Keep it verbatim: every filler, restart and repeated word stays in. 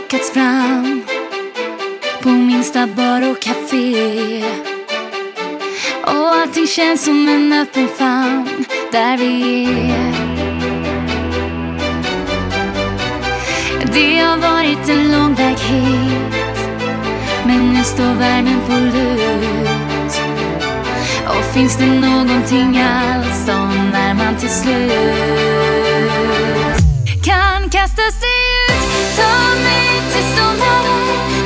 lockats fram på minsta bar och café. Och allting känns som en öppen famn där vi är. Det har varit en lång väg hit, men nu står värmen på lut. Och finns det någonting alls som när man till slut kan kasta sig ut, ta mig till sommaren.